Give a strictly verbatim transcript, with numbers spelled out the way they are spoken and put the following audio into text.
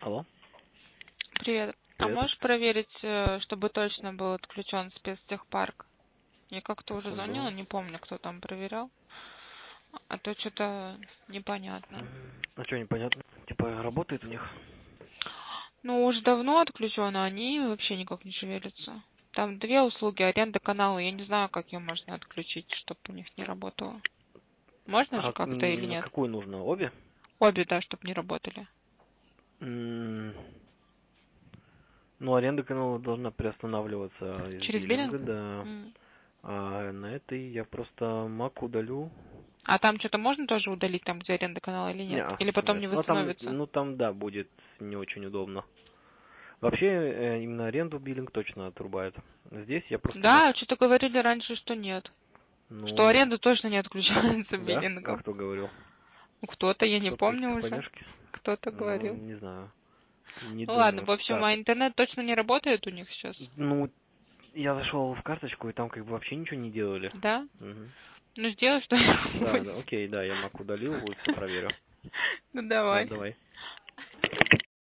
Алло. Привет. А Привет. можешь проверить, э, чтобы точно был отключен спецтехпарк? Я как-то уже звонила, Секунду. не помню, кто там проверял. А то что-то непонятно. А что непонятно? Типа работает у них? Ну, уже давно отключен, а они вообще никак не шевелятся. Там две услуги, аренда канала. Я не знаю, как ее можно отключить, чтобы у них не работало. Можно же А как-то или м, нет? какую нужно? Обе? Обе, да, чтобы не работали. М, Ну, аренда канала должна приостанавливаться из Через биллинга, биллинг? да. М. А на этой я просто Mac удалю. А там что-то можно тоже удалить, там, где аренда канала или нет? Не, Или потом нет. не Ну там, восстановится? ну там, да, будет не очень удобно. Вообще, э, именно аренду биллинг точно отрубает. Здесь я просто Mac. Да, что-то говорили раньше, что нет. Что Ну, аренда точно не отключается да? А биллингом. кто говорил? Ну, кто-то, я не Кто-то из помню уже. компанешки? Кто-то Ну, говорил. не знаю. Не Ну ладно, думаю. в общем, Так, а интернет точно не работает у них сейчас? ну, я зашел в карточку, и там как бы вообще ничего не делали. Да? Мгм. Ну сделай Да, да, что-нибудь. окей, да, я Mac удалил, вот все проверю. Ну Да, давай. давай.